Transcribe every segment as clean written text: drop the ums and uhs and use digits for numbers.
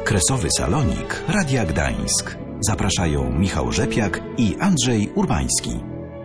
Kresowy Salonik Radia Gdańsk. Zapraszają Michał Rzepiak i Andrzej Urbański.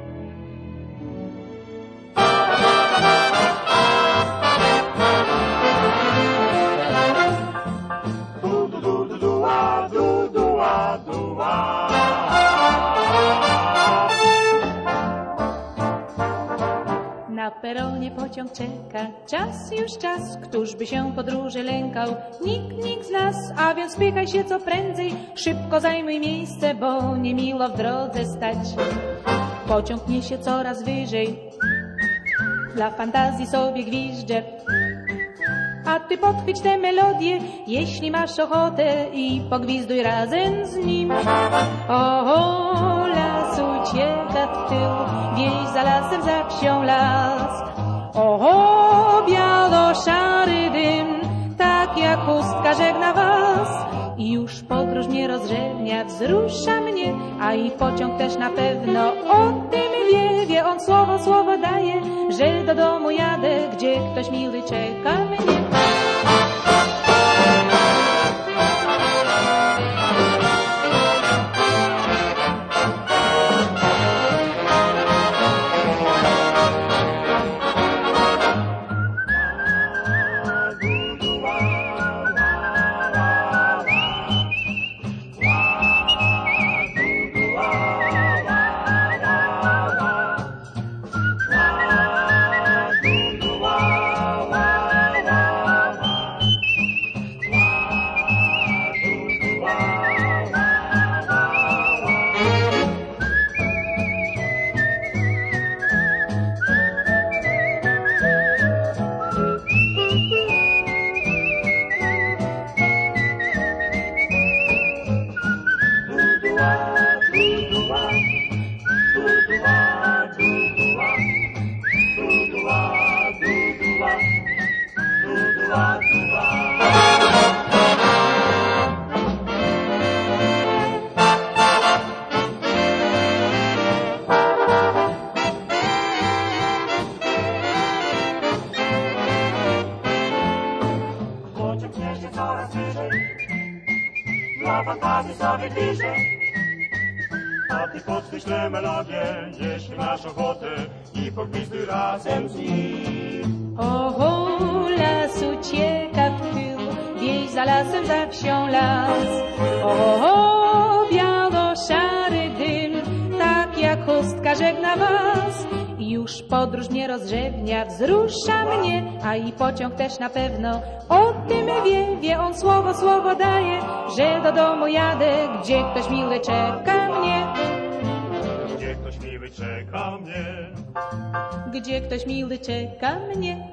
Na peronie pociąg czeka, czas już czas, któż by się podróży lękał? Nikt z nas, a więc spychaj się co prędzej, szybko zajmuj miejsce, bo niemiło w drodze stać. Pociąg niesie coraz wyżej, dla fantazji sobie gwizdże, a ty podchwyć tę melodię, jeśli masz ochotę, i pogwizduj razem z nim. O, las ucieka w tył, wieś za lasem, za wsią las. O, bialo-szary dym, tak jak chustka żegna was. I już podróż mnie rozrzewnia, wzrusza mnie, a i pociąg też na pewno o tym wie on słowo daje, że do domu jadę, gdzie ktoś miły czeka mnie. Dla fantazji sobie bliżej, a ty podchwyć tę melodię, jeśli masz ochotę, i pogwizduj razem z nim. O, las ucieka w tył, wieś za lasem, za wsią las. O, bialo-szary dym, tak jak chustka żegna was. Już podróż mnie rozrzewnia, wzrusza mnie, a i pociąg też na pewno o tym wie on słowo daje, że do domu jadę, gdzie ktoś miły czeka mnie. Gdzie ktoś miły czeka mnie. Gdzie ktoś miły czeka mnie.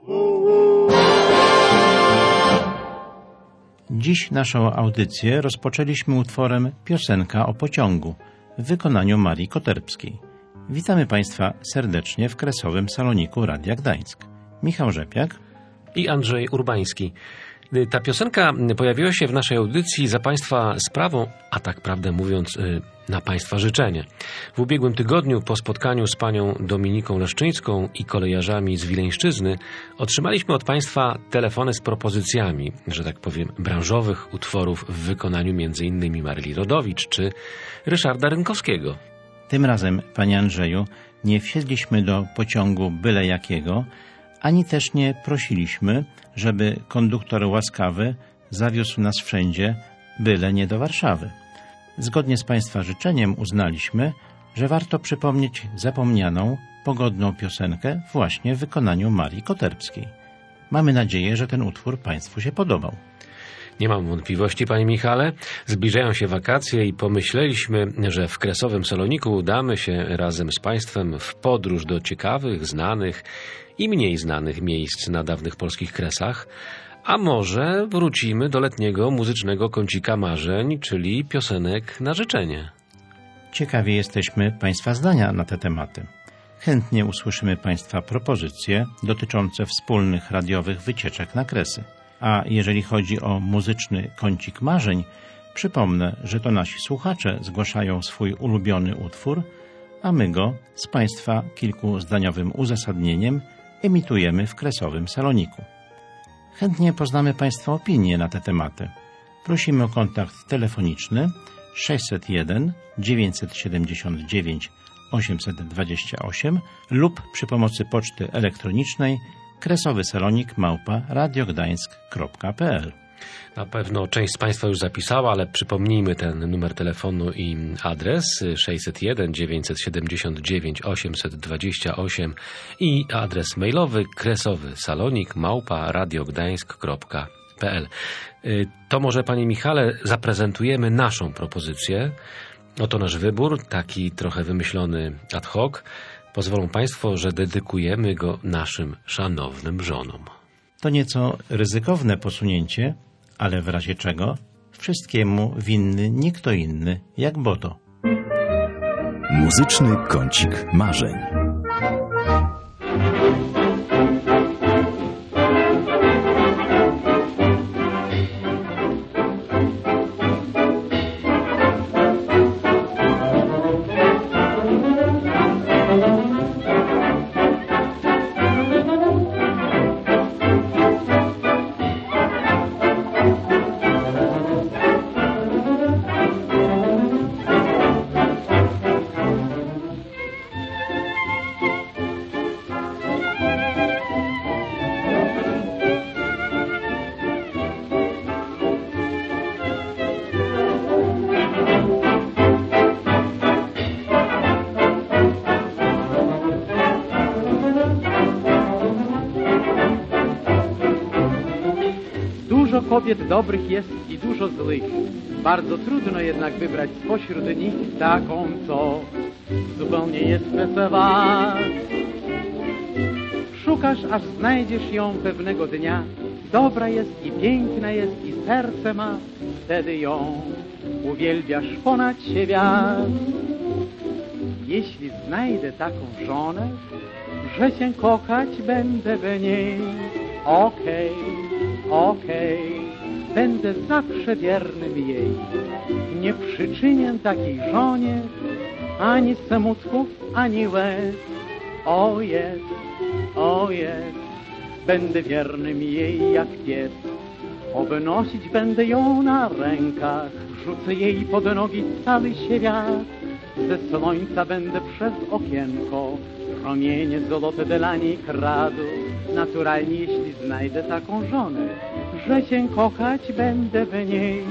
Dziś naszą audycję rozpoczęliśmy utworem Piosenka o pociągu w wykonaniu Marii Koterbskiej. Witamy Państwa serdecznie w Kresowym Saloniku Radia Gdańsk. Michał Rzepiak i Andrzej Urbański. Ta piosenka pojawiła się w naszej audycji za Państwa sprawą, a tak prawdę mówiąc, na Państwa życzenie. W ubiegłym tygodniu po spotkaniu z panią Dominiką Leszczyńską i kolejarzami z Wileńszczyzny otrzymaliśmy od Państwa telefony z propozycjami, że tak powiem, branżowych utworów w wykonaniu m.in. Maryli Rodowicz czy Ryszarda Rynkowskiego. Tym razem, panie Andrzeju, nie wsiedliśmy do pociągu byle jakiego, ani też nie prosiliśmy, żeby konduktor łaskawy zawiózł nas wszędzie, byle nie do Warszawy. Zgodnie z Państwa życzeniem uznaliśmy, że warto przypomnieć zapomnianą, pogodną piosenkę właśnie w wykonaniu Marii Koterbskiej. Mamy nadzieję, że ten utwór Państwu się podobał. Nie mam wątpliwości, panie Michale. Zbliżają się wakacje i pomyśleliśmy, że w Kresowym Saloniku udamy się razem z Państwem w podróż do ciekawych, znanych i mniej znanych miejsc na dawnych polskich Kresach, a może wrócimy do letniego muzycznego kącika marzeń, czyli piosenek na życzenie. Ciekawi jesteśmy Państwa zdania na te tematy. Chętnie usłyszymy Państwa propozycje dotyczące wspólnych radiowych wycieczek na Kresy. A jeżeli chodzi o muzyczny kącik marzeń, przypomnę, że to nasi słuchacze zgłaszają swój ulubiony utwór, a my go z Państwa kilkuzdaniowym uzasadnieniem emitujemy w Kresowym Saloniku. Chętnie poznamy Państwa opinie na te tematy. prosimy o kontakt telefoniczny 601 979 828 lub przy pomocy poczty elektronicznej kresowysalonik@radiogdańsk.pl. Na pewno część z Państwa już zapisała, ale przypomnijmy ten numer telefonu i adres 601 979 828 i adres mailowy kresowysalonik@radiogdańsk.pl. To może, Panie Michale, zaprezentujemy naszą propozycję. Oto nasz wybór, taki trochę wymyślony ad hoc. Pozwolą Państwo, że dedykujemy go naszym szanownym żonom. To nieco ryzykowne posunięcie, ale w razie czego wszystkiemu winny nie kto inny jak Bodo. Muzyczny kącik marzeń. Dużo kobiet dobrych jest i dużo złych. Bardzo trudno jednak wybrać spośród nich taką, co zupełnie jest wesoła. Szukasz, aż znajdziesz ją pewnego dnia. Dobra jest i piękna jest i serce ma. Wtedy ją uwielbiasz ponad siebie. Jeśli znajdę taką żonę, że się kochać będę w niej. Okej, będę zawsze wiernym jej. Nie przyczynię takiej żonie ani smutków, ani łez. O jest, będę wiernym jej jak pies. Obnosić będę ją na rękach, rzucę jej pod nogi cały świat. Ze słońca będę przez okienko promienie złote dla niej kradł. Naturalnie, jeśli znajdę taką żonę, że się kochać będę w niej.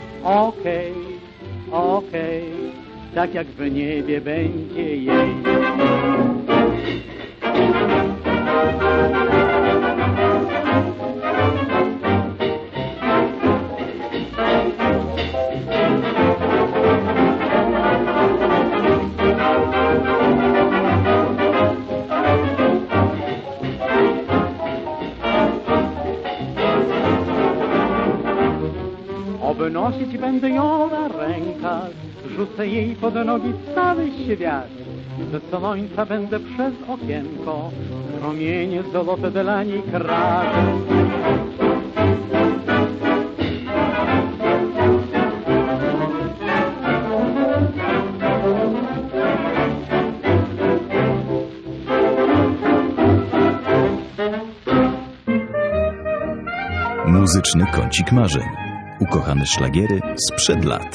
Okej, tak jak w niebie będzie jej. Obnosić będę ją na rękach, rzucę jej pod nogi cały świat. Ze słońca będę przez okienko promienie złote dla niej kradł. Muzyczny kącik marzeń. Ukochane szlagiery sprzed lat.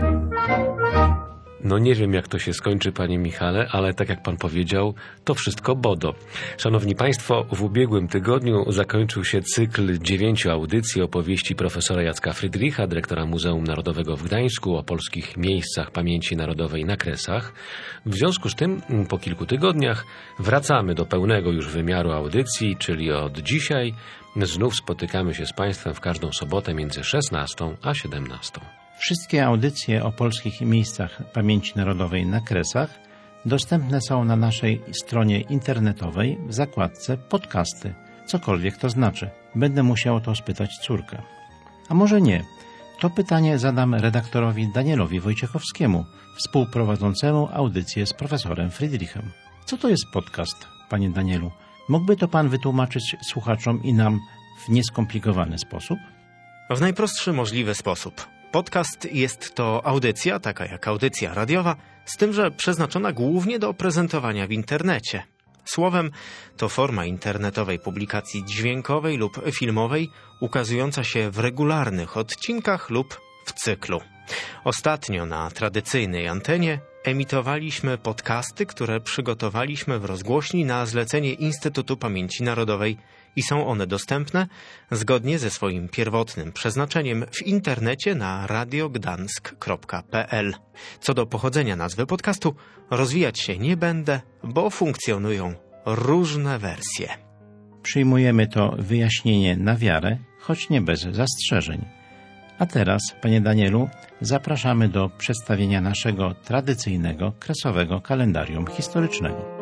No nie wiem, jak to się skończy, Panie Michale, ale tak jak Pan powiedział, to wszystko Bodo. Szanowni Państwo, w ubiegłym tygodniu zakończył się cykl 9 audycji opowieści profesora Jacka Frydricha, dyrektora Muzeum Narodowego w Gdańsku, o polskich miejscach pamięci narodowej na Kresach. W związku z tym, po kilku tygodniach wracamy do pełnego już wymiaru audycji, czyli od dzisiaj znów spotykamy się z Państwem w każdą sobotę między 16 a 17. Wszystkie audycje o polskich miejscach pamięci narodowej na Kresach dostępne są na naszej stronie internetowej w zakładce podcasty, cokolwiek to znaczy. Będę musiał to spytać córkę. A może nie? To pytanie zadam redaktorowi Danielowi Wojciechowskiemu, współprowadzącemu audycję z profesorem Frydrichem. Co to jest podcast, panie Danielu? Mógłby to pan wytłumaczyć słuchaczom i nam w nieskomplikowany sposób? W najprostszy możliwy sposób. Podcast jest to audycja, taka jak audycja radiowa, z tym, że przeznaczona głównie do prezentowania w internecie. Słowem, to forma internetowej publikacji dźwiękowej lub filmowej, ukazująca się w regularnych odcinkach lub w cyklu. Ostatnio na tradycyjnej antenie emitowaliśmy podcasty, które przygotowaliśmy w rozgłośni na zlecenie Instytutu Pamięci Narodowej i są one dostępne zgodnie ze swoim pierwotnym przeznaczeniem w internecie na radiogdansk.pl. Co do pochodzenia nazwy podcastu, rozwijać się nie będę, bo funkcjonują różne wersje. Przyjmujemy to wyjaśnienie na wiarę, choć nie bez zastrzeżeń. A teraz, panie Danielu, zapraszamy do przedstawienia naszego tradycyjnego, kresowego kalendarium historycznego.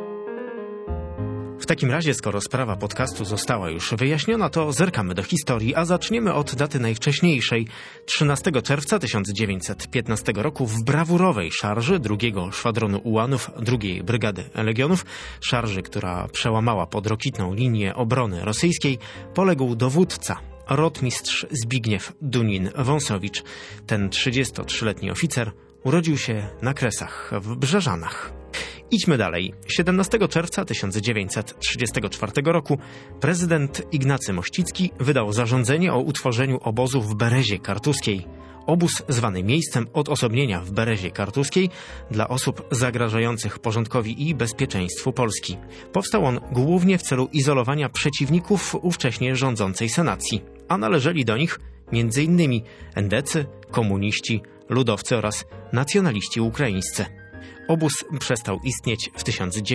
W takim razie, skoro sprawa podcastu została już wyjaśniona, to zerkamy do historii, a zaczniemy od daty najwcześniejszej. 13 czerwca 1915 roku w brawurowej szarży II Szwadronu Ułanów II Brygady Legionów, szarży, która przełamała podrokitną linię obrony rosyjskiej, poległ dowódca, rotmistrz Zbigniew Dunin-Wąsowicz. Ten 33-letni oficer urodził się na Kresach w Brzeżanach. Idźmy dalej. 17 czerwca 1934 roku prezydent Ignacy Mościcki wydał zarządzenie o utworzeniu obozu w Berezie Kartuskiej. Obóz zwany miejscem odosobnienia w Berezie Kartuskiej dla osób zagrażających porządkowi i bezpieczeństwu Polski. Powstał on głównie w celu izolowania przeciwników ówcześnie rządzącej senacji, a należeli do nich m.in. endecy, komuniści, ludowcy oraz nacjonaliści ukraińscy. Obóz przestał istnieć w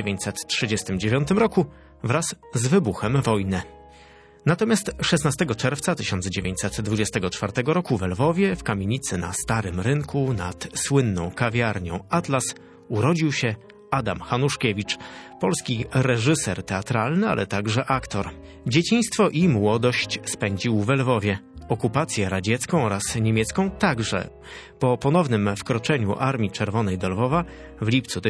1939 roku wraz z wybuchem wojny. Natomiast 16 czerwca 1924 roku w Lwowie, w kamienicy na Starym Rynku nad słynną kawiarnią Atlas, urodził się Adam Hanuszkiewicz, polski reżyser teatralny, ale także aktor. Dzieciństwo i młodość spędził w Lwowie. Okupację radziecką oraz niemiecką także. Po ponownym wkroczeniu Armii Czerwonej do Lwowa w lipcu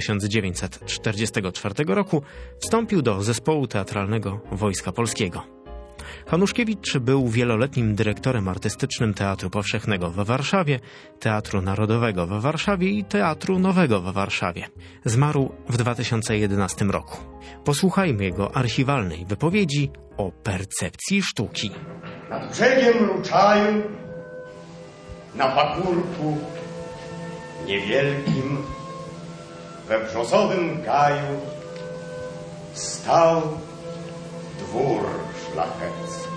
1944 roku wstąpił do zespołu teatralnego Wojska Polskiego. Hanuszkiewicz był wieloletnim dyrektorem artystycznym Teatru Powszechnego w Warszawie, Teatru Narodowego w Warszawie i Teatru Nowego w Warszawie. Zmarł w 2011 roku. Posłuchajmy jego archiwalnej wypowiedzi o percepcji sztuki. Nad brzegiem Ruczaju, na pagórku niewielkim, we brzozowym gaju stał dwór szlachecki.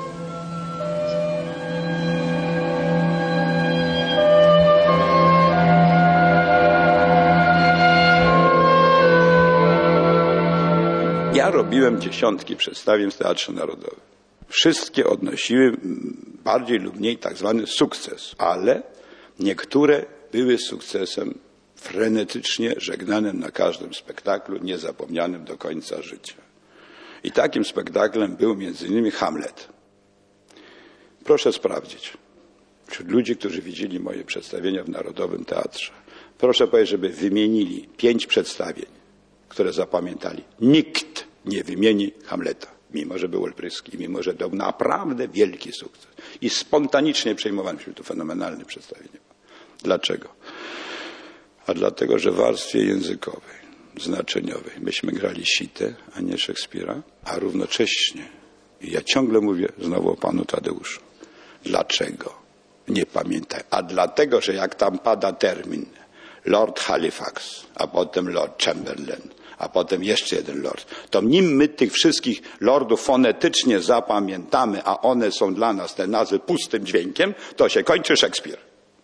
Ja robiłem dziesiątki przedstawień w Teatrze Narodowym. Wszystkie odnosiły bardziej lub mniej tak zwany sukces, ale niektóre były sukcesem frenetycznie żegnanym na każdym spektaklu, niezapomnianym do końca życia. I takim spektaklem był m.in. Hamlet. Proszę sprawdzić, wśród ludzi, którzy widzieli moje przedstawienia w Narodowym Teatrze, proszę powiedzieć, żeby wymienili 5 przedstawień, które zapamiętali. Nikt nie wymieni Hamleta. Mimo że był olbryski, mimo że to był naprawdę wielki sukces. I spontanicznie przejmowaliśmy to fenomenalne przedstawienie. Dlaczego? A dlatego, że w warstwie językowej, znaczeniowej myśmy grali Sitę, a nie Szekspira, a równocześnie, i ja ciągle mówię znowu o panu Tadeuszu, dlaczego? Nie pamiętaj. A dlatego, że jak tam pada termin Lord Halifax, a potem Lord Chamberlain, a potem jeszcze jeden lord, to nim my tych wszystkich lordów fonetycznie zapamiętamy, a one są dla nas, te nazwy, pustym dźwiękiem, to się kończy Szekspir.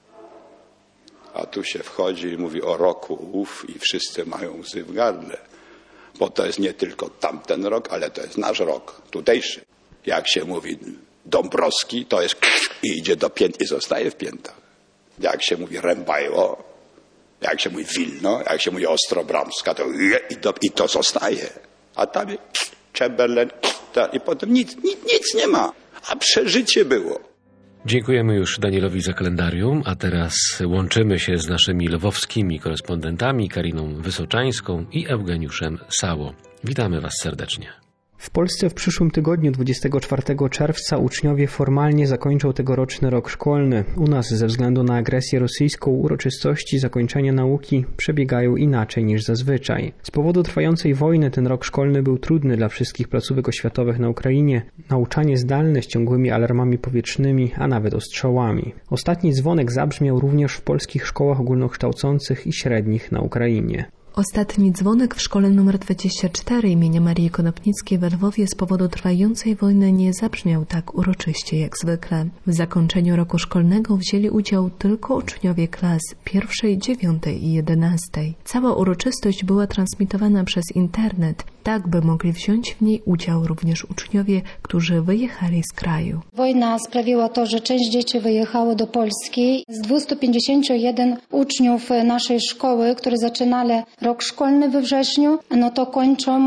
A tu się wchodzi i mówi o roku i wszyscy mają łzy w gardle, bo to jest nie tylko tamten rok, ale to jest nasz rok, tutejszy. Jak się mówi Dąbrowski, to jest i idzie do pięt i zostaje w piętach. Jak się mówi Rembajło, jak się mówi Wilno, jak się mówi Ostrobramska, to i to zostaje. A tam jest Chamberlain i potem nic nie ma. A przeżycie było. Dziękujemy już Danielowi za kalendarium, a teraz łączymy się z naszymi lwowskimi korespondentami Kariną Wysoczańską i Eugeniuszem Sało. Witamy Was serdecznie. W Polsce w przyszłym tygodniu, 24 czerwca, uczniowie formalnie zakończą tegoroczny rok szkolny. U nas ze względu na agresję rosyjską uroczystości zakończenia nauki przebiegają inaczej niż zazwyczaj. Z powodu trwającej wojny ten rok szkolny był trudny dla wszystkich placówek oświatowych na Ukrainie. Nauczanie zdalne z ciągłymi alarmami powietrznymi, a nawet ostrzałami. Ostatni dzwonek zabrzmiał również w polskich szkołach ogólnokształcących i średnich na Ukrainie. Ostatni dzwonek w szkole nr 24 imienia Marii Konopnickiej we Lwowie z powodu trwającej wojny nie zabrzmiał tak uroczyście jak zwykle. W zakończeniu roku szkolnego wzięli udział tylko uczniowie klas 1., 9. i 11. Cała uroczystość była transmitowana przez internet, tak by mogli wziąć w niej udział również uczniowie, którzy wyjechali z kraju. Wojna sprawiła to, że część dzieci wyjechało do Polski. Z 251 uczniów naszej szkoły, które zaczynali rok szkolny we wrześniu, no to kończą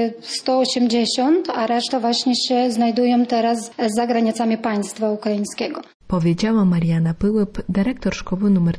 180, a reszta właśnie się znajdują teraz za granicami państwa ukraińskiego. Powiedziała Mariana Pyłyp, dyrektor szkoły nr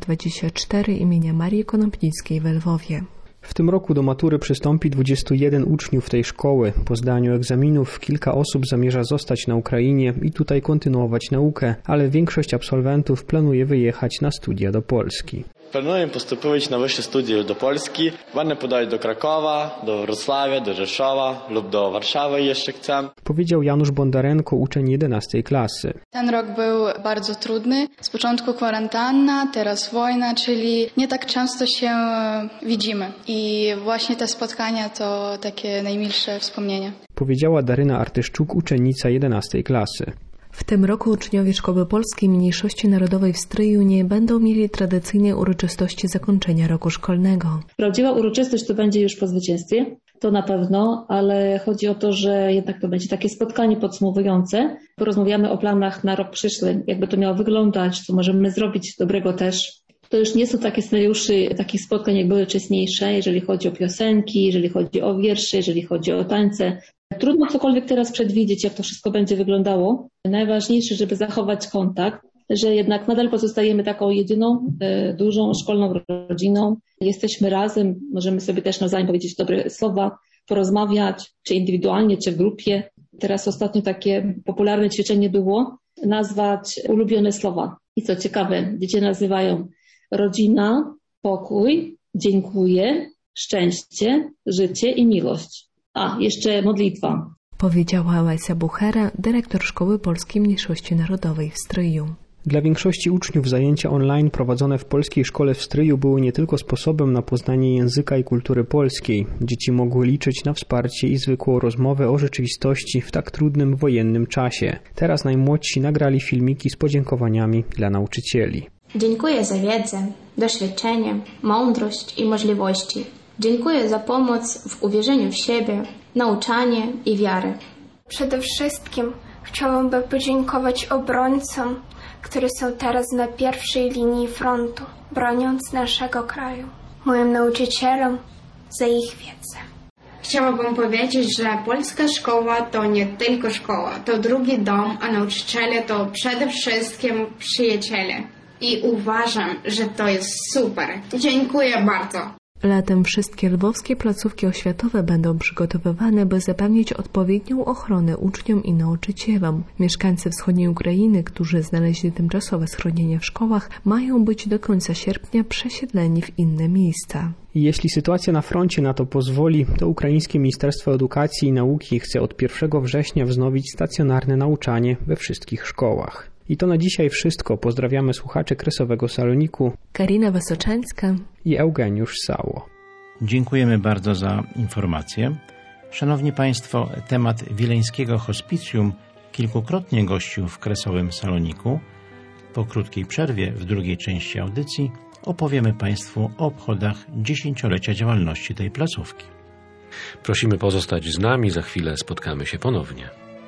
24 imienia Marii Konopnickiej we Lwowie. W tym roku do matury przystąpi 21 uczniów tej szkoły. Po zdaniu egzaminów kilka osób zamierza zostać na Ukrainie i tutaj kontynuować naukę, ale większość absolwentów planuje wyjechać na studia do Polski. Плануємо поступити на вищі студії до Польщі. Вони подають до Кракова, до Wrocławia, do Rzeszowa lub do Warszawy jeszcze chcemy. Powiedział Janusz Bondarenko, uczeń 11 klasy. Ten rok był bardzo trudny. Z początku kwarantanna, teraz wojna, czyli nie tak często się widzimy. I właśnie te spotkania to takie najmilsze wspomnienia. Powiedziała Daryna Artyszczuk, uczennica 11 klasy. W tym roku uczniowie Szkoły Polskiej Mniejszości Narodowej w Stryju nie będą mieli tradycyjnej uroczystości zakończenia roku szkolnego. Prawdziwa uroczystość to będzie już po zwycięstwie, to na pewno, ale chodzi o to, że jednak to będzie takie spotkanie podsumowujące. Porozmawiamy o planach na rok przyszły, jakby to miało wyglądać, co możemy zrobić dobrego też. To już nie są takie scenariusze takich spotkań, jak były wcześniejsze, jeżeli chodzi o piosenki, jeżeli chodzi o wiersze, jeżeli chodzi o tańce. Trudno cokolwiek teraz przewidzieć, jak to wszystko będzie wyglądało. Najważniejsze, żeby zachować kontakt, że jednak nadal pozostajemy taką jedyną, dużą szkolną rodziną. Jesteśmy razem, możemy sobie też nawzajem powiedzieć dobre słowa, porozmawiać, czy indywidualnie, czy w grupie. Teraz ostatnio takie popularne ćwiczenie było nazwać ulubione słowa. I co ciekawe, dzieci nazywają rodzina, pokój, dziękuję, szczęście, życie i miłość. A, jeszcze modlitwa. Powiedziała Łesia Buchera, dyrektor Szkoły Polskiej Mniejszości Narodowej w Stryju. Dla większości uczniów zajęcia online prowadzone w polskiej szkole w Stryju były nie tylko sposobem na poznanie języka i kultury polskiej. Dzieci mogły liczyć na wsparcie i zwykłą rozmowę o rzeczywistości w tak trudnym wojennym czasie. Teraz najmłodsi nagrali filmiki z podziękowaniami dla nauczycieli. Dziękuję za wiedzę, doświadczenie, mądrość i możliwości. Dziękuję za pomoc w uwierzeniu w siebie, nauczanie i wiarę. Przede wszystkim chciałabym podziękować obrońcom, którzy są teraz na pierwszej linii frontu, broniąc naszego kraju. Moim nauczycielom za ich wiedzę. Chciałabym powiedzieć, że polska szkoła to nie tylko szkoła, to drugi dom, a nauczyciele to przede wszystkim przyjaciele. I uważam, że to jest super. Dziękuję bardzo. Latem wszystkie lwowskie placówki oświatowe będą przygotowywane, by zapewnić odpowiednią ochronę uczniom i nauczycielom. Mieszkańcy wschodniej Ukrainy, którzy znaleźli tymczasowe schronienie w szkołach, mają być do końca sierpnia przesiedleni w inne miejsca. Jeśli sytuacja na froncie na to pozwoli, to ukraińskie Ministerstwo Edukacji i Nauki chce od 1 września wznowić stacjonarne nauczanie we wszystkich szkołach. I to na dzisiaj wszystko. Pozdrawiamy słuchaczy Kresowego Saloniku, Karina Wysoczańska i Eugeniusz Sało. Dziękujemy bardzo za informację. Szanowni Państwo, temat wileńskiego hospicjum kilkukrotnie gościł w Kresowym Saloniku. Po krótkiej przerwie w drugiej części audycji opowiemy Państwu o obchodach 10-lecia działalności tej placówki. Prosimy pozostać z nami, za chwilę spotkamy się ponownie.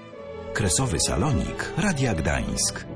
Kresowy Salonik Radia Gdańsk.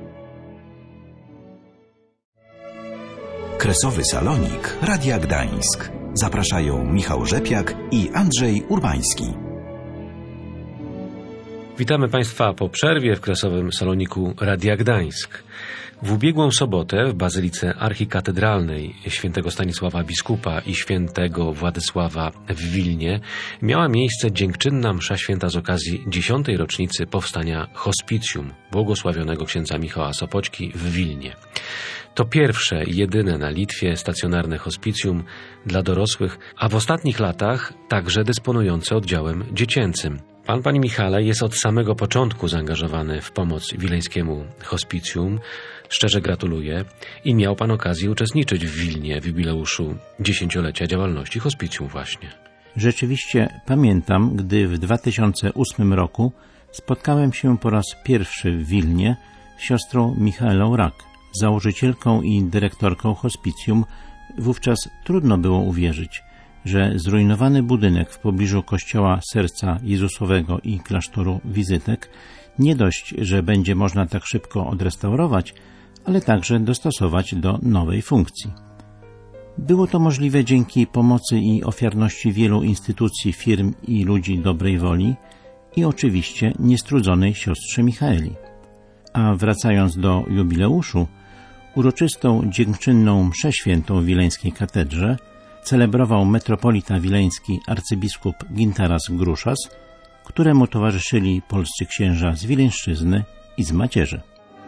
Kresowy Salonik Radia Gdańsk. Zapraszają Michał Rzepiak i Andrzej Urbański. Witamy Państwa po przerwie w kresowym saloniku Radia Gdańsk. W ubiegłą sobotę w Bazylice Archikatedralnej świętego Stanisława Biskupa i świętego Władysława w Wilnie miała miejsce dziękczynna msza święta z okazji 10. rocznicy powstania hospicjum błogosławionego księdza Michała Sopoćki w Wilnie. To pierwsze i jedyne na Litwie stacjonarne hospicjum dla dorosłych, a w ostatnich latach także dysponujące oddziałem dziecięcym. Pan, Panie Michale, jest od samego początku zaangażowany w pomoc wileńskiemu hospicjum. Szczerze gratuluję i miał Pan okazję uczestniczyć w Wilnie w jubileuszu 10-lecia działalności hospicjum właśnie. Rzeczywiście pamiętam, gdy w 2008 roku spotkałem się po raz pierwszy w Wilnie z siostrą Michaelą Rak, założycielką i dyrektorką hospicjum. Wówczas trudno było uwierzyć, że zrujnowany budynek w pobliżu kościoła Serca Jezusowego i klasztoru Wizytek nie dość, że będzie można tak szybko odrestaurować, ale także dostosować do nowej funkcji. Było to możliwe dzięki pomocy i ofiarności wielu instytucji, firm i ludzi dobrej woli i oczywiście niestrudzonej siostrze Michaeli. A wracając do jubileuszu, uroczystą dziękczynną mszę świętą w wileńskiej katedrze celebrował metropolita wileński arcybiskup Gintaras Gruszas, któremu towarzyszyli polscy księża z Wileńszczyzny i z Macierzy.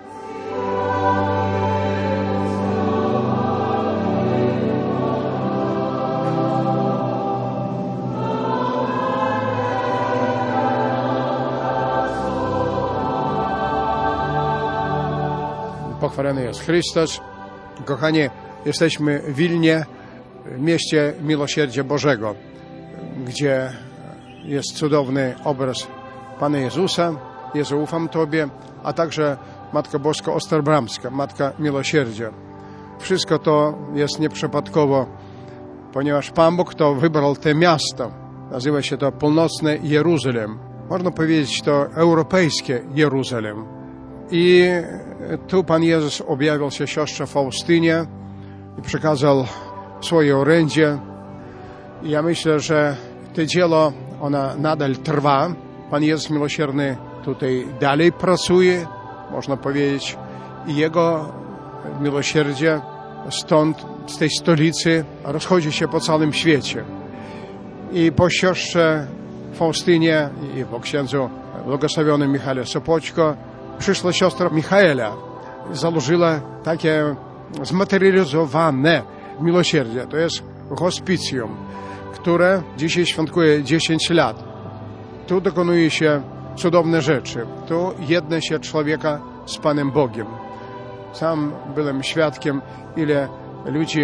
Pochwalony jest Chrystus. Kochani, jesteśmy w Wilnie, w mieście Miłosierdzia Bożego, gdzie jest cudowny obraz Pana Jezusa. Jezu, ufam Tobie, a także Matka Boska Ostrobramska, Matka Miłosierdzia. Wszystko to jest nieprzypadkowo, ponieważ Pan Bóg to wybrał to miasto. Nazywa się to Północny Jeruzalem. Można powiedzieć, to europejskie Jeruzalem. I tu Pan Jezus objawił się siostrze Faustynie i przekazał swoje orędzie. I ja myślę, że to dzieło, ona nadal trwa. Pan Jezus Miłosierny tutaj dalej pracuje, można powiedzieć, i Jego miłosierdzie stąd, z tej stolicy, rozchodzi się po całym świecie. I po siostrze Faustynie i po księdzu błogosławionym Michale Sopoćko przyszła siostra Michaela. Założyła takie zmaterializowane miłosierdzie. To jest hospicjum, które dzisiaj świętuje 10 lat. Tu dokonuje się cudowne rzeczy. Tu jedne się człowieka z Panem Bogiem. Sam byłem świadkiem, ile ludzi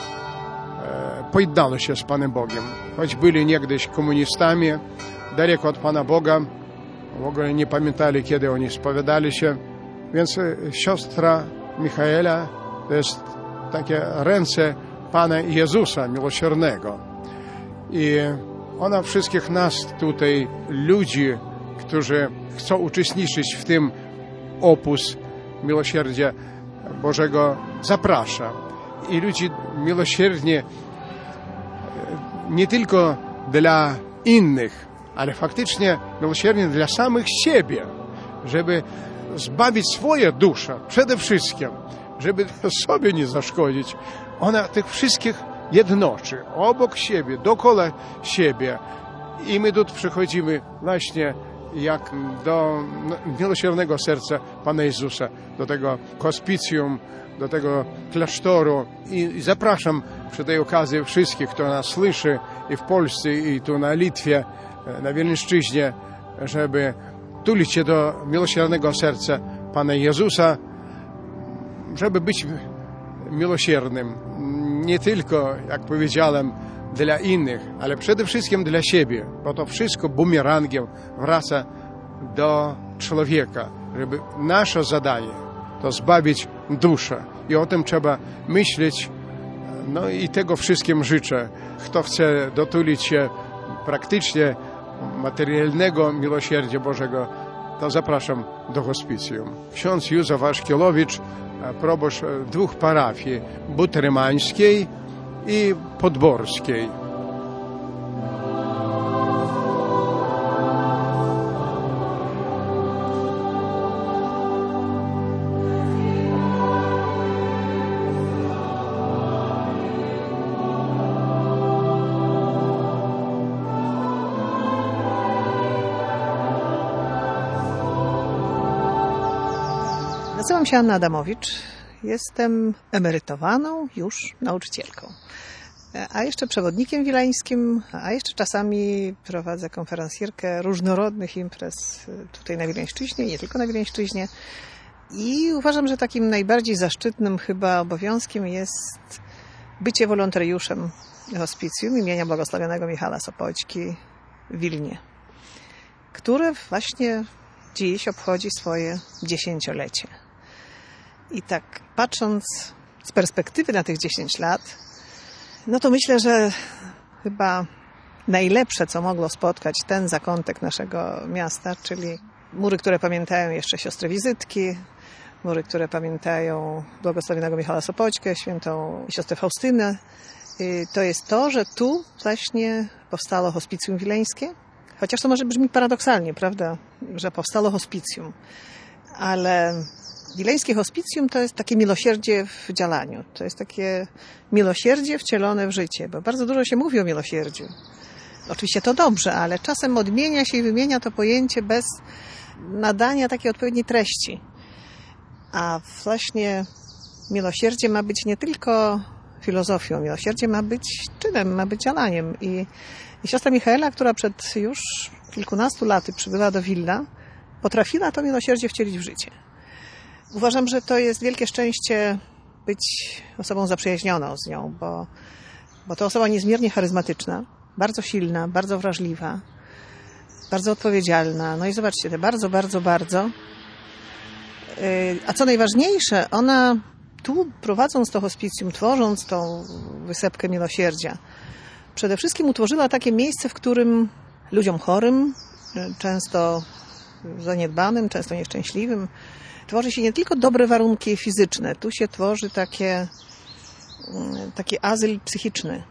pojednało się z Panem Bogiem. Choć byli niegdyś komunistami, daleko od Pana Boga, w ogóle nie pamiętali, kiedy oni spowiadali się. Więc siostra Michaela to jest takie ręce Pana Jezusa Miłosiernego. I ona wszystkich nas tutaj, ludzi, którzy chcą uczestniczyć w tym opus miłosierdzia Bożego, zaprasza. I ludzi miłosierni nie tylko dla innych, ale faktycznie miłosiernie dla samych siebie, żeby zbawić swoje dusze przede wszystkim, żeby sobie nie zaszkodzić. Ona tych wszystkich jednoczy, obok siebie, dookoła siebie. I my tu przychodzimy właśnie jak do miłosiernego serca Pana Jezusa, do tego hospicjum, do tego klasztoru. I zapraszam przy tej okazji wszystkich, kto nas słyszy i w Polsce, i tu na Litwie, na Wileńszczyźnie, żeby tulić się do miłosiernego serca Pana Jezusa, żeby być miłosiernym. Nie tylko, jak powiedziałem, dla innych, ale przede wszystkim dla siebie, bo to wszystko bumerangiem wraca do człowieka, żeby nasze zadanie to zbawić duszę. I o tym trzeba myśleć, no i tego wszystkim życzę. Kto chce dotulić się praktycznie materialnego miłosierdzia Bożego, to zapraszam do hospicjum. Ksiądz Józef Aszkielowicz, proboszcz dwóch parafii, Butrymańskiej i Podborskiej. Nazywam się Anna Adamowicz. Jestem emerytowaną już nauczycielką. A jeszcze przewodnikiem wileńskim, a jeszcze czasami prowadzę konferencjerkę różnorodnych imprez tutaj na Wileńszczyźnie, nie tylko na Wileńszczyźnie. I uważam, że takim najbardziej zaszczytnym chyba obowiązkiem jest bycie wolontariuszem hospicjum imienia błogosławionego Michała Sopoćki w Wilnie, które właśnie dziś obchodzi swoje 10-lecie. I tak patrząc z perspektywy na tych 10 lat, no to myślę, że chyba najlepsze, co mogło spotkać ten zakątek naszego miasta, czyli mury, które pamiętają jeszcze siostrę Wizytki, mury, które pamiętają błogosławionego Michała Sopoćkę, świętą siostrę Faustynę, to jest to, że tu właśnie powstało hospicjum wileńskie. Chociaż to może brzmi paradoksalnie, prawda, że powstało hospicjum, ale wileńskie hospicjum to jest takie miłosierdzie w działaniu. To jest takie miłosierdzie wcielone w życie, bo bardzo dużo się mówi o miłosierdziu. Oczywiście to dobrze, ale czasem odmienia się i wymienia to pojęcie bez nadania takiej odpowiedniej treści. A właśnie miłosierdzie ma być nie tylko filozofią, miłosierdzie ma być czynem, ma być działaniem. I siostra Michaela, która przed już kilkunastu laty przybyła do Wilna, potrafiła to miłosierdzie wcielić w życie. Uważam, że to jest wielkie szczęście być osobą zaprzyjaźnioną z nią, bo to osoba niezmiernie charyzmatyczna, bardzo silna, bardzo wrażliwa, bardzo odpowiedzialna. No i zobaczcie, te bardzo. A co najważniejsze, ona tu prowadząc to hospicjum, tworząc tą wysepkę miłosierdzia, przede wszystkim utworzyła takie miejsce, w którym ludziom chorym, często zaniedbanym, często nieszczęśliwym, tworzy się nie tylko dobre warunki fizyczne, tu się tworzy taki azyl psychiczny.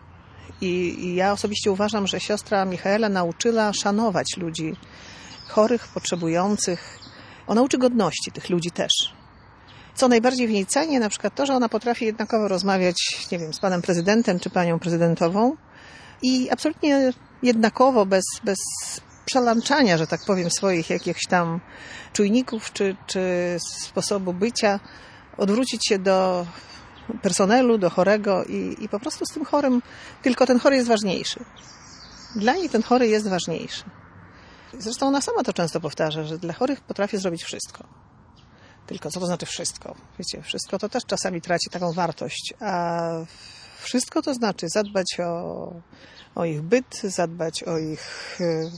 I ja osobiście uważam, że siostra Michaela nauczyła szanować ludzi chorych, potrzebujących. Ona uczy godności tych ludzi też. Co najbardziej w niej cenię, na przykład to, że ona potrafi jednakowo rozmawiać, nie wiem, z panem prezydentem czy panią prezydentową i absolutnie jednakowo, bez przelanczania, że tak powiem, swoich jakichś tam czujników czy sposobu bycia, odwrócić się do personelu, do chorego i po prostu z tym chorym, tylko ten chory jest ważniejszy. Dla niej ten chory jest ważniejszy. Zresztą ona sama to często powtarza, że dla chorych potrafi zrobić wszystko. Tylko co to znaczy wszystko? Wiecie, wszystko to też czasami traci taką wartość, a wszystko to znaczy zadbać o ich byt, zadbać o ich,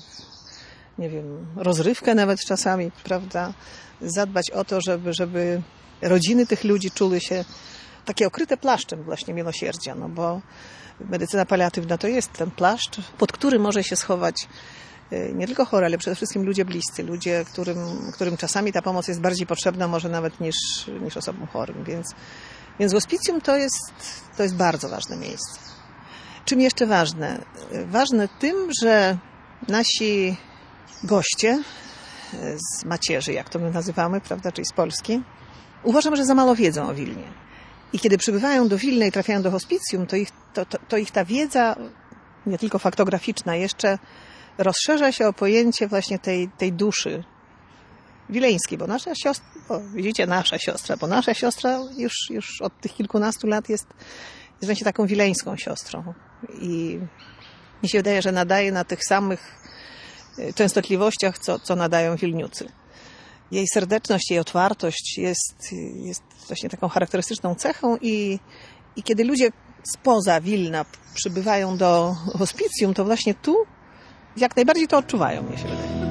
nie wiem, rozrywkę nawet czasami, prawda? Zadbać o to, żeby rodziny tych ludzi czuły się takie okryte płaszczem właśnie miłosierdzia, no bo medycyna paliatywna to jest ten płaszcz, pod który może się schować nie tylko chory, ale przede wszystkim ludzie bliscy, ludzie, którym czasami ta pomoc jest bardziej potrzebna może nawet niż osobom chorym. Więc hospicjum to jest bardzo ważne miejsce. Czym jeszcze ważne? Ważne tym, że nasi goście z macierzy, jak to my nazywamy, prawda, czyli z Polski, uważam, że za mało wiedzą o Wilnie. I kiedy przybywają do Wilna i trafiają do hospicjum, to ich ta wiedza, nie tylko faktograficzna, jeszcze rozszerza się o pojęcie właśnie tej duszy wileńskiej, bo nasza siostra, widzicie, nasza siostra już od tych kilkunastu lat jest właśnie taką wileńską siostrą. I mi się wydaje, że nadaje na tych samych częstotliwościach, co nadają Wilniucy. Jej serdeczność, jej otwartość jest właśnie taką charakterystyczną cechą i kiedy ludzie spoza Wilna przybywają do hospicjum, to właśnie tu jak najbardziej to odczuwają, mi się wydaje.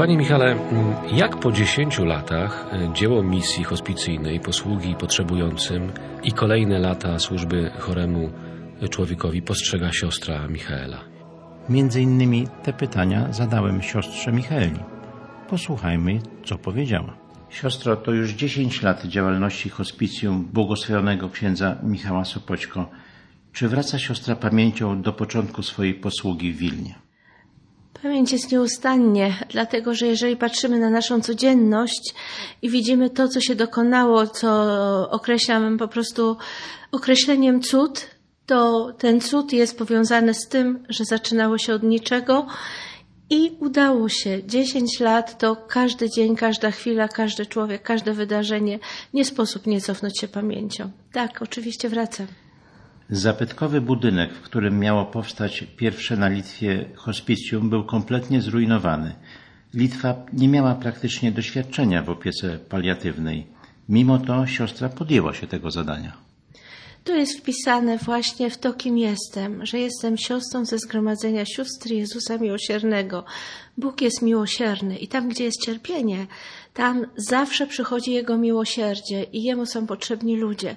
Panie Michale, jak po 10 latach dzieło misji hospicyjnej, posługi potrzebującym i kolejne lata służby choremu człowiekowi postrzega siostra Michaela? Między innymi te pytania zadałem siostrze Michaeli. Posłuchajmy, co powiedziała. Siostro, to już 10 lat działalności hospicjum błogosławionego księdza Michała Sopoćko. Czy wraca siostra pamięcią do początku swojej posługi w Wilnie? Pamięć jest nieustannie, dlatego że jeżeli patrzymy na naszą codzienność i widzimy to, co się dokonało, co określam po prostu określeniem cud, to ten cud jest powiązany z tym, że zaczynało się od niczego i udało się. 10 lat to każdy dzień, każda chwila, każdy człowiek, każde wydarzenie. Nie sposób nie cofnąć się pamięcią. Tak, oczywiście wracam. Zabytkowy budynek, w którym miało powstać pierwsze na Litwie hospicjum, był kompletnie zrujnowany. Litwa nie miała praktycznie doświadczenia w opiece paliatywnej. Mimo to siostra podjęła się tego zadania. To jest wpisane właśnie w to, kim jestem, że jestem siostrą ze zgromadzenia sióstr Jezusa Miłosiernego. Bóg jest miłosierny i tam, gdzie jest cierpienie, tam zawsze przychodzi Jego miłosierdzie i Jemu są potrzebni ludzie.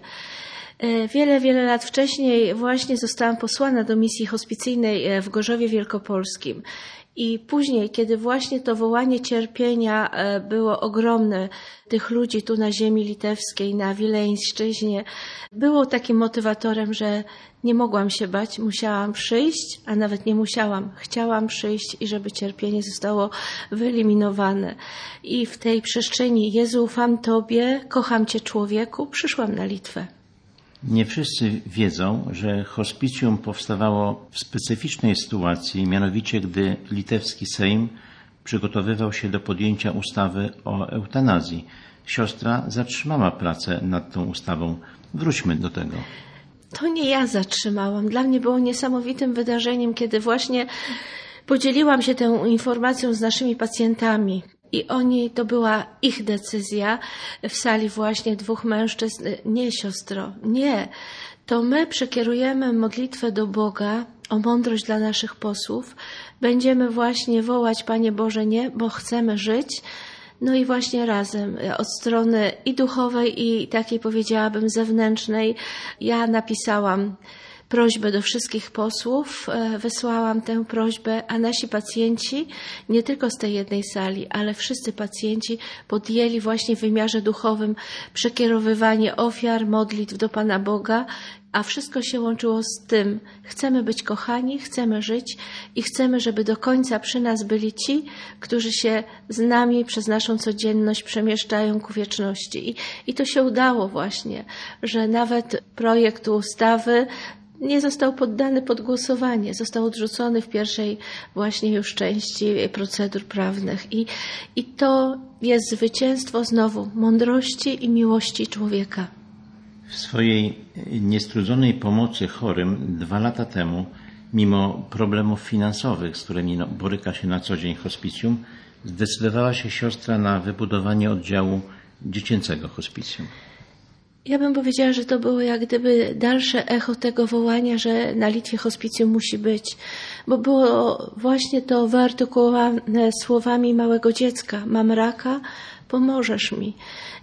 Wiele lat wcześniej właśnie zostałam posłana do misji hospicyjnej w Gorzowie Wielkopolskim. I później, kiedy właśnie to wołanie cierpienia było ogromne, tych ludzi tu na ziemi litewskiej, na Wileńszczyźnie, było takim motywatorem, że nie mogłam się bać, musiałam przyjść, a nawet nie musiałam, chciałam przyjść i żeby cierpienie zostało wyeliminowane. I w tej przestrzeni Jezu, ufam Tobie, kocham Cię człowieku, przyszłam na Litwę. Nie wszyscy wiedzą, że hospicjum powstawało w specyficznej sytuacji, mianowicie gdy litewski Sejm przygotowywał się do podjęcia ustawy o eutanazji. Siostra zatrzymała pracę nad tą ustawą. Wróćmy do tego. To nie ja zatrzymałam. Dla mnie było niesamowitym wydarzeniem, kiedy właśnie podzieliłam się tą informacją z naszymi pacjentami. I to była ich decyzja w sali właśnie 2 mężczyzn. Nie, siostro, nie. To my przekierujemy modlitwę do Boga o mądrość dla naszych posłów. Będziemy właśnie wołać, Panie Boże, nie, bo chcemy żyć. No i właśnie razem, od strony i duchowej, i takiej, powiedziałabym, zewnętrznej, ja napisałam prośbę do wszystkich posłów, wysłałam tę prośbę, a nasi pacjenci, nie tylko z tej jednej sali, ale wszyscy pacjenci podjęli właśnie w wymiarze duchowym przekierowywanie ofiar, modlitw do Pana Boga, a wszystko się łączyło z tym, chcemy być kochani, chcemy żyć i chcemy, żeby do końca przy nas byli ci, którzy się z nami przez naszą codzienność przemieszczają ku wieczności. I to się udało właśnie, że nawet projekt ustawy nie został poddany pod głosowanie, został odrzucony w pierwszej właśnie już części procedur prawnych. I to jest zwycięstwo znowu mądrości i miłości człowieka. W swojej niestrudzonej pomocy chorym 2 lata temu, mimo problemów finansowych, z którymi boryka się na co dzień hospicjum, zdecydowała się siostra na wybudowanie oddziału dziecięcego hospicjum. Ja bym powiedziała, że to było jak gdyby dalsze echo tego wołania, że na Litwie hospicjum musi być, bo było właśnie to wyartykułowane słowami małego dziecka. Mam raka, pomożesz mi.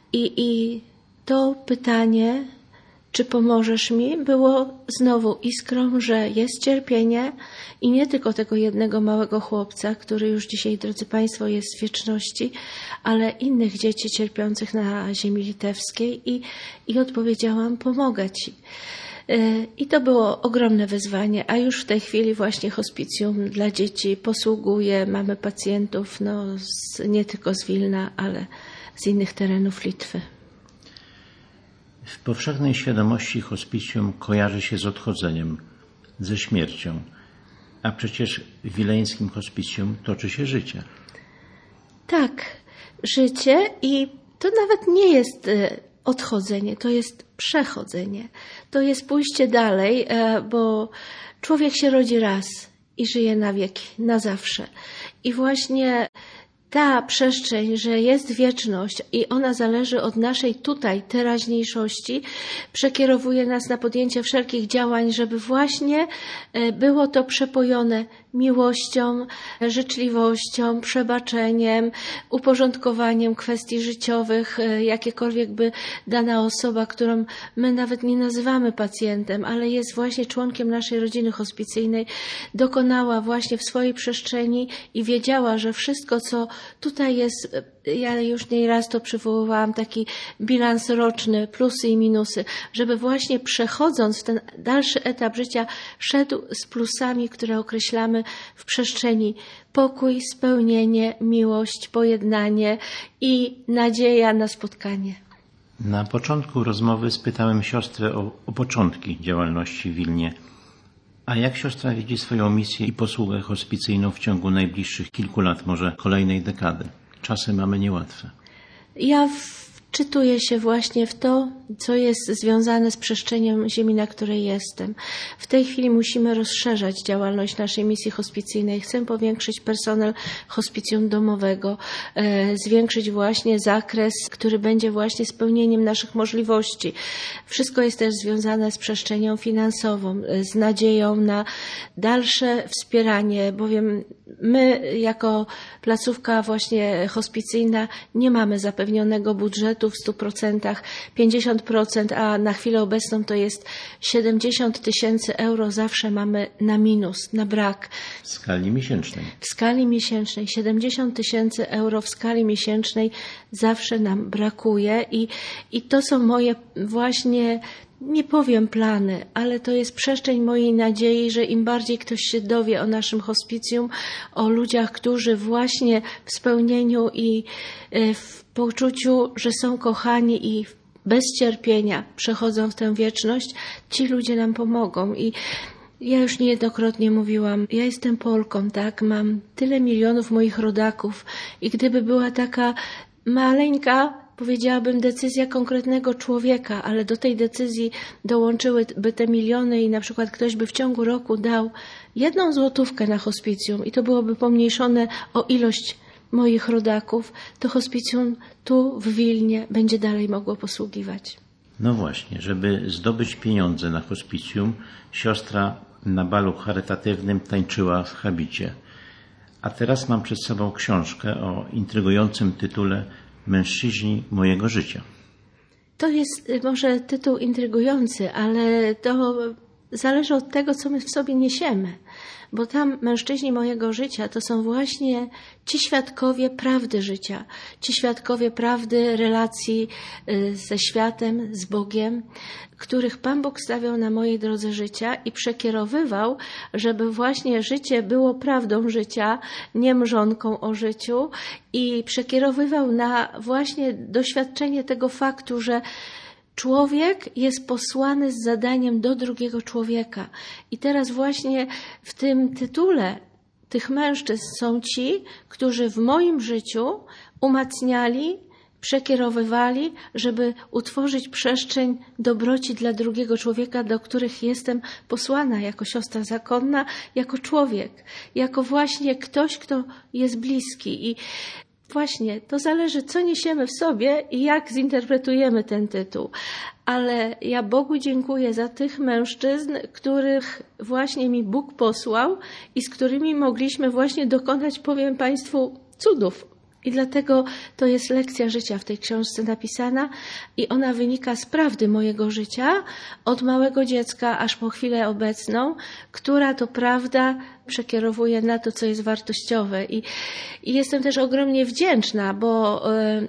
I to pytanie, czy pomożesz mi, było znowu iskrą, że jest cierpienie i nie tylko tego jednego małego chłopca, który już dzisiaj, drodzy Państwo, jest w wieczności, ale innych dzieci cierpiących na ziemi litewskiej i odpowiedziałam, pomogę Ci. I to było ogromne wyzwanie, a już w tej chwili właśnie hospicjum dla dzieci posługuje, mamy pacjentów nie tylko z Wilna, ale z innych terenów Litwy. W powszechnej świadomości hospicjum kojarzy się z odchodzeniem, ze śmiercią, a przecież w wileńskim hospicjum toczy się życie. Tak, życie i to nawet nie jest odchodzenie, to jest przechodzenie. To jest pójście dalej, bo człowiek się rodzi raz i żyje na wieki, na zawsze. I właśnie ta przestrzeń, że jest wieczność i ona zależy od naszej tutaj teraźniejszości, przekierowuje nas na podjęcie wszelkich działań, żeby właśnie było to przepojone miłością, życzliwością, przebaczeniem, uporządkowaniem kwestii życiowych, jakiekolwiek by dana osoba, którą my nawet nie nazywamy pacjentem, ale jest właśnie członkiem naszej rodziny hospicyjnej, dokonała właśnie w swojej przestrzeni i wiedziała, że wszystko, co tutaj jest, ja już nieraz to przywoływałam, taki bilans roczny, plusy i minusy, żeby właśnie przechodząc w ten dalszy etap życia szedł z plusami, które określamy w przestrzeni: pokój, spełnienie, miłość, pojednanie i nadzieja na spotkanie. Na początku rozmowy spytałem siostrę o początki działalności w Wilnie. A jak siostra widzi swoją misję i posługę hospicyjną w ciągu najbliższych kilku lat, może kolejnej dekady? Czasy mamy niełatwe. Ja wczytuję się właśnie w to, co jest związane z przestrzenią ziemi, na której jestem. W tej chwili musimy rozszerzać działalność naszej misji hospicyjnej. Chcę powiększyć personel hospicjum domowego, zwiększyć właśnie zakres, który będzie właśnie spełnieniem naszych możliwości. Wszystko jest też związane z przestrzenią finansową, z nadzieją na dalsze wspieranie, bowiem my jako placówka właśnie hospicyjna nie mamy zapewnionego budżetu w 100%, 50%, a na chwilę obecną to jest 70 000 euro zawsze mamy na minus, na brak. W skali miesięcznej. W skali miesięcznej. 70 000 euro w skali miesięcznej zawsze nam brakuje i to są moje właśnie, nie powiem plany, ale to jest przestrzeń mojej nadziei, że im bardziej ktoś się dowie o naszym hospicjum, o ludziach, którzy właśnie w spełnieniu i w poczuciu, że są kochani i bez cierpienia przechodzą w tę wieczność, ci ludzie nam pomogą. I ja już niejednokrotnie mówiłam, ja jestem Polką, tak, mam tyle milionów moich rodaków i gdyby była taka maleńka, powiedziałabym, decyzja konkretnego człowieka, ale do tej decyzji dołączyłyby te miliony i na przykład ktoś by w ciągu roku dał 1 złotówkę na hospicjum i to byłoby pomniejszone o ilość moich rodaków, to hospicjum tu w Wilnie będzie dalej mogło posługiwać. No właśnie, żeby zdobyć pieniądze na hospicjum, siostra na balu charytatywnym tańczyła w habicie. A teraz mam przed sobą książkę o intrygującym tytule Mężczyźni mojego życia. To jest może tytuł intrygujący, ale to zależy od tego, co my w sobie niesiemy. Bo tam mężczyźni mojego życia to są właśnie ci świadkowie prawdy życia, ci świadkowie prawdy relacji ze światem, z Bogiem, których Pan Bóg stawiał na mojej drodze życia i przekierowywał, żeby właśnie życie było prawdą życia, nie mrzonką o życiu i przekierowywał na właśnie doświadczenie tego faktu, że człowiek jest posłany z zadaniem do drugiego człowieka. I teraz właśnie w tym tytule tych mężczyzn są ci, którzy w moim życiu umacniali, przekierowywali, żeby utworzyć przestrzeń dobroci dla drugiego człowieka, do których jestem posłana jako siostra zakonna, jako człowiek, jako właśnie ktoś, kto jest bliski. I właśnie, to zależy, co niesiemy w sobie i jak zinterpretujemy ten tytuł. Ale ja Bogu dziękuję za tych mężczyzn, których właśnie mi Bóg posłał i z którymi mogliśmy właśnie dokonać, powiem Państwu, cudów. I dlatego to jest lekcja życia w tej książce napisana i ona wynika z prawdy mojego życia od małego dziecka aż po chwilę obecną, która to prawda przekierowuje na to, co jest wartościowe. I jestem też ogromnie wdzięczna, bo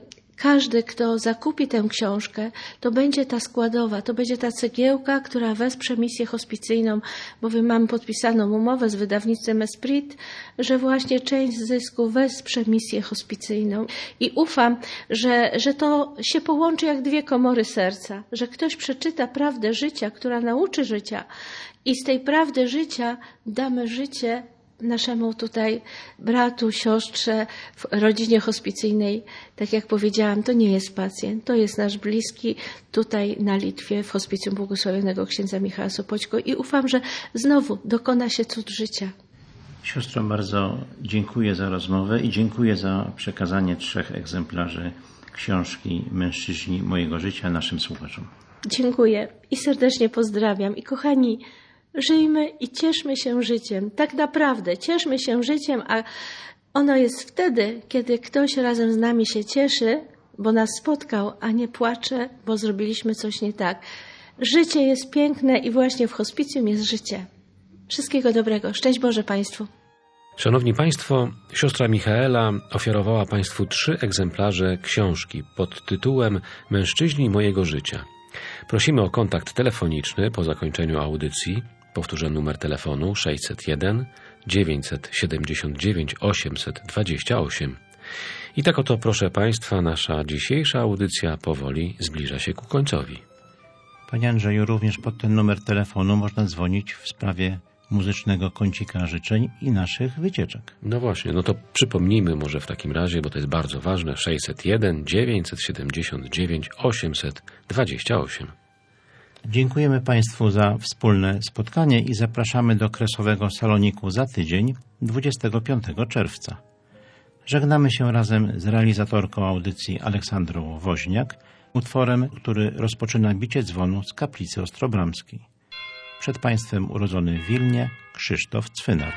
każdy, kto zakupi tę książkę, to będzie ta składowa, to będzie ta cegiełka, która wesprze misję hospicyjną, bowiem mamy podpisaną umowę z wydawnictwem Esprit, że właśnie część zysku wesprze misję hospicyjną. I ufam, że to się połączy jak 2 komory serca, że ktoś przeczyta prawdę życia, która nauczy życia i z tej prawdy życia damy życie naszemu tutaj bratu, siostrze w rodzinie hospicyjnej. Tak jak powiedziałam, to nie jest pacjent, to jest nasz bliski tutaj na Litwie w hospicjum błogosławionego księdza Michała Sopoćko i ufam, że znowu dokona się cud życia. Siostro, bardzo dziękuję za rozmowę i dziękuję za przekazanie 3 egzemplarzy książki Mężczyźni mojego życia naszym słuchaczom. Dziękuję i serdecznie pozdrawiam. I kochani, Żyjmy i cieszmy się życiem. Tak naprawdę cieszmy się życiem, a ono jest wtedy, kiedy ktoś razem z nami się cieszy, bo nas spotkał, a nie płacze, bo zrobiliśmy coś nie tak. Życie jest piękne i właśnie w hospicjum jest życie. Wszystkiego dobrego. Szczęść Boże Państwu. Szanowni Państwo, siostra Michaela ofiarowała Państwu 3 egzemplarze książki pod tytułem Mężczyźni mojego życia. Prosimy o kontakt telefoniczny po zakończeniu audycji. Powtórzę numer telefonu 601 979 828. I tak oto, proszę Państwa, nasza dzisiejsza audycja powoli zbliża się ku końcowi. Panie Andrzeju, również pod ten numer telefonu można dzwonić w sprawie muzycznego kącika życzeń i naszych wycieczek. No właśnie, no to przypomnijmy może w takim razie, bo to jest bardzo ważne, 601 979 828. Dziękujemy Państwu za wspólne spotkanie i zapraszamy do Kresowego Saloniku za tydzień, 25 czerwca. Żegnamy się razem z realizatorką audycji Aleksandrą Woźniak, utworem, który rozpoczyna bicie dzwonu z kaplicy ostrobramskiej. Przed Państwem urodzony w Wilnie Krzysztof Cwynar.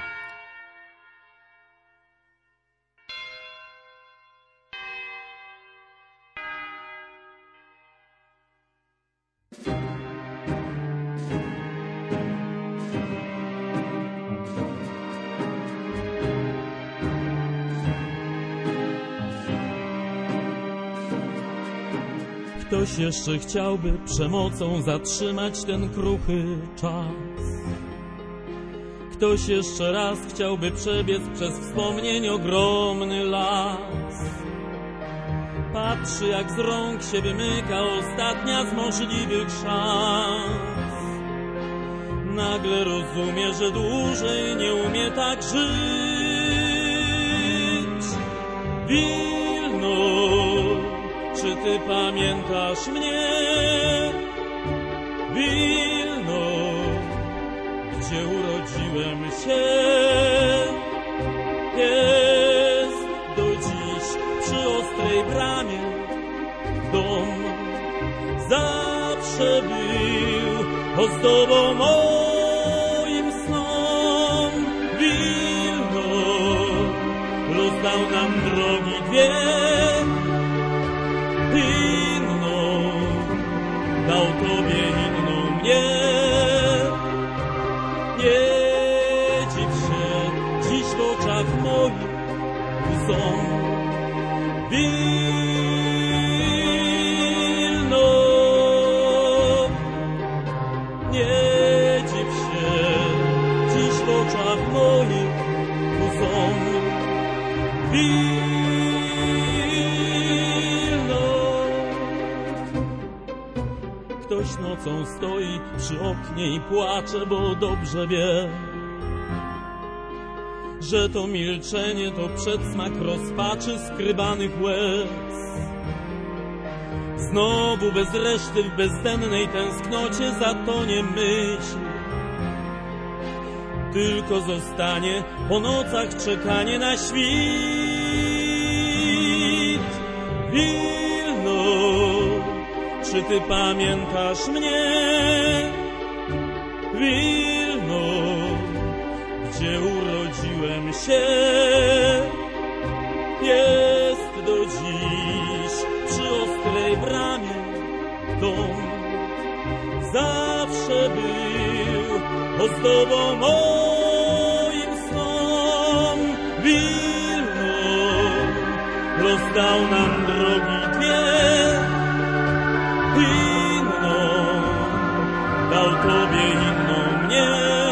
Ktoś jeszcze chciałby przemocą zatrzymać ten kruchy czas. Ktoś jeszcze raz chciałby przebiec przez wspomnień ogromny las. Patrzy, jak z rąk się wymyka ostatnia z możliwych szans. Nagle rozumie, że dłużej nie umie tak żyć. Wilno, czy ty pamiętasz mnie? Wilno, gdzie urodziłem się? Jest do dziś przy ostrej bramie dom. Zawsze był ozdobą moim snom. Wilno, los dał nam drogi dwie. Inną dał tobie, inną mnie. Nie dziw się dziś w oczach moich łzom. Wilno, nie dziw się dziś w oczach moich łzom. Ktoś nocą stoi przy oknie i płacze, bo dobrze wie, że to milczenie to przedsmak rozpaczy skrybanych łez. Znowu bez reszty w bezdennej tęsknocie zatonie myśl. Tylko zostanie po nocach czekanie na świt. Wilno, czy ty pamiętasz mnie? Wilno, gdzie urodziłem się? Jest do dziś przy ostrej bramie dom. Zawsze był ozdobą moim snom. Wilno, los dał nam drogi dwie. Inną dał tobie, inną mnie.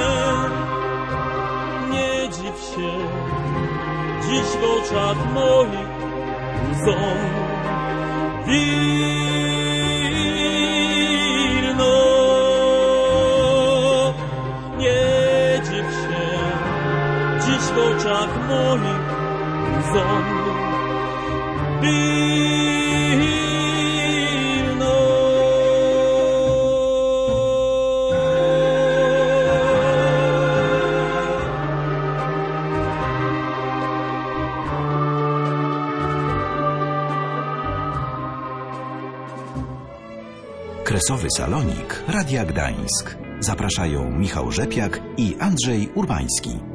Nie dziw się dziś w oczach moich łzom. Wilno, nie dziw się dziś w oczach moich łzom. Kresowy Salonik Radia Gdańsk. Zapraszają Michał Rzepiak i Andrzej Urbański.